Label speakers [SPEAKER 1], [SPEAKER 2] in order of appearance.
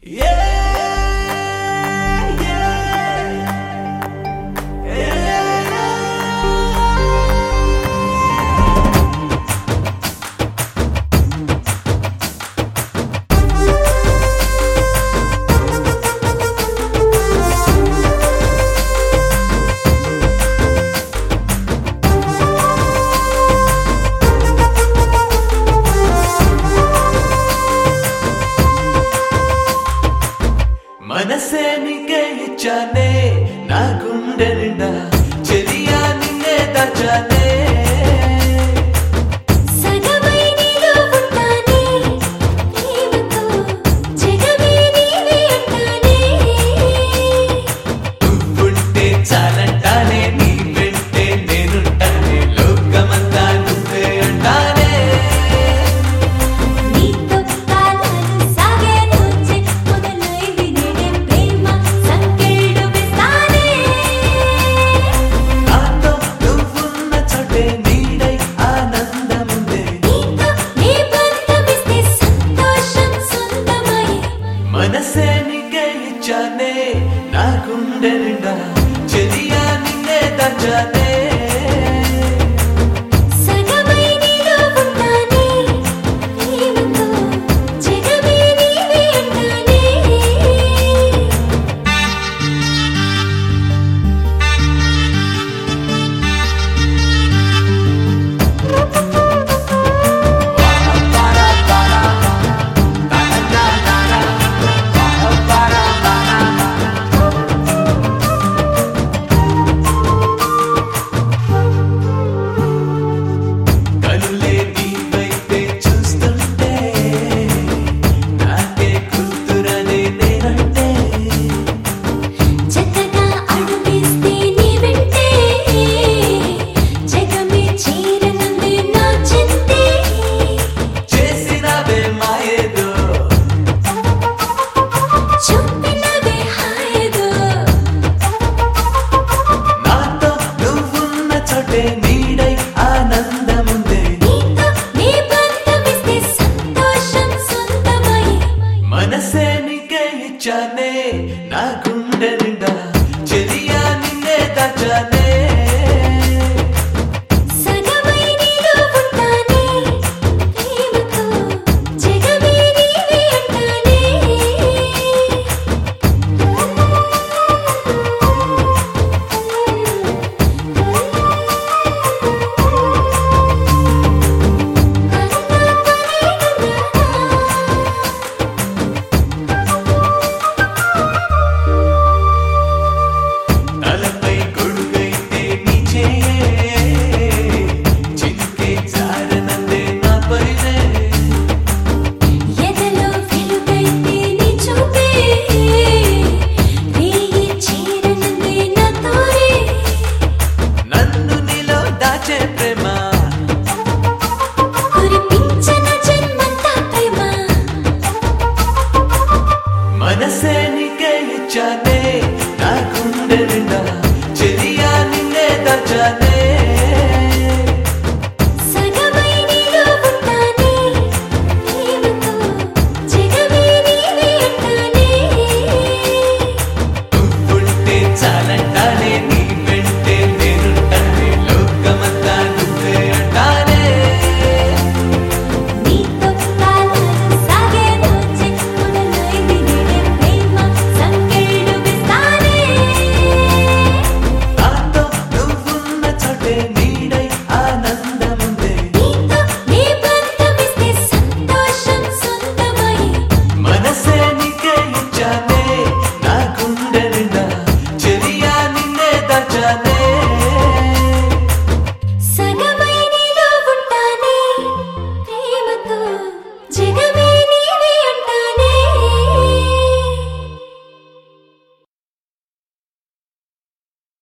[SPEAKER 1] మనసే నీకే ఇచ్చానే నా గుండె నిండా చెలియా నిన్నే దాచానే
[SPEAKER 2] సగమై నీలో ఉంటానే ప్రేమతో జగమే నీవే అంటానే
[SPEAKER 1] నువ్వుంటే చాలంటానే నీ వెంటే నేనుంటానే లోకమంతా నువ్వే అంటానే
[SPEAKER 2] నీతో కాలాలు సాగే రోజే మొదలైంది నేనే ప్రేమ సంకెళ్ళు వేస్తానే
[SPEAKER 1] నాతో నువ్వున్న చోటే నీడై ఆనందముందే
[SPEAKER 2] నీతో నీ బంధమిస్తే సంతోషం సొంతమై
[SPEAKER 1] మనసే నీకే ఇచ్చానే నా గుండె నిండా చెలియా నిన్నే దాచానే
[SPEAKER 2] సగమై నీలో ఉంటానే ప్రేమతో జగమే నీవే అంటానే
[SPEAKER 1] కనులే నీ వైపే చూస్తుంటే నాకే గుర్తురానే నేనంటే
[SPEAKER 2] జతగా అడుగేస్తే నీ వెంటే జగమే చేరనుంది నా చెంతే
[SPEAKER 1] చేసినవే మాయేదో
[SPEAKER 2] చూపినవే హాయిగా
[SPEAKER 1] నాతో నువ్వున్న చోటే నీడై ఆనందముందే
[SPEAKER 2] నీతో నీ బంధమిస్తే సంతోషం సొంతమై
[SPEAKER 1] మనసే నీకే ఇచ్చానే నా గుండె నిండా చెలియా నిన్నే దాచానే
[SPEAKER 2] సగమై నీలో ఉంటానే ప్రేమతో జగమే నీవే అంటానే
[SPEAKER 1] తలపై గొడుగైతే నీ చేయే చిక్కే జారనందే నా పైనే
[SPEAKER 2] ఎదలో వెలుగైతే నీ చూపే రేయి చీరనుంది నా తోరే
[SPEAKER 1] నన్ను నీలో దాచే ప్రేమ
[SPEAKER 2] కురిపించిన జన్మంతా ప్రేమ
[SPEAKER 1] మనసే నీకే ఇచ్చానే